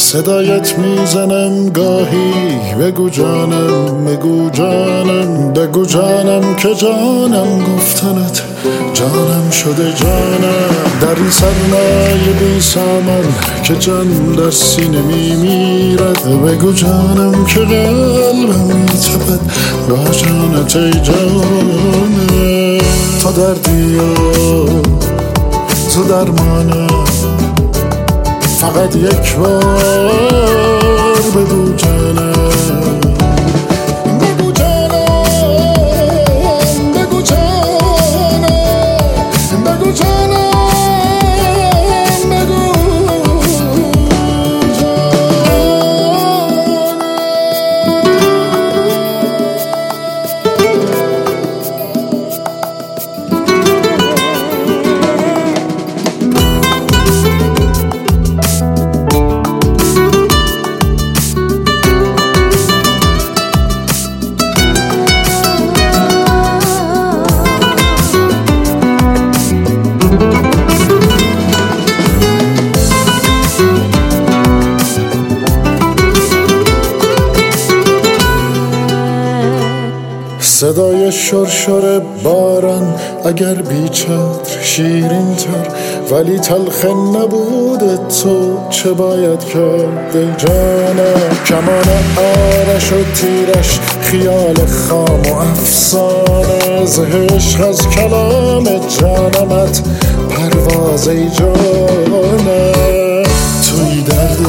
صدایت میزنم گاهی، بگو جانم بگو جانم، بگو جانم که جانم گفتنت جانم شده جانم. در این سرمایه بی سامان که جان در سینه میمیرد، بگو جانم که قلبم میتپد با جانت ای جانم. تو دردی و تو درمانم، فقط یک بار بگو جانم. بگو جانم بگو جانم بگو جانم بگو صدای شرشر باران اگر بیچتر شیرین تر، ولی تلخ نبود تو چه باید کرد ای جانم. کمان آرش و تیرش خیال خام و افسانه، ز عشق از کلام جانمت پرواز ای جانم. توی درد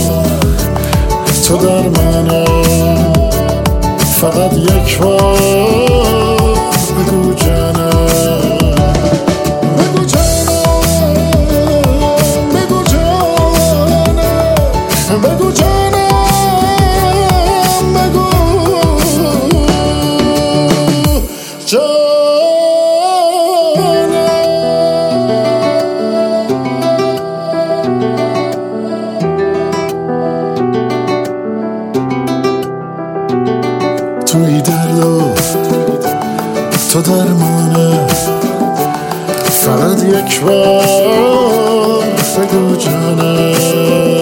تو درمانم، فقط یک بار بگو جانم. بگو جانم بگو جانم بگو جانم بگو توی درد و تو درمانه، فقط یک بار بگو جانم.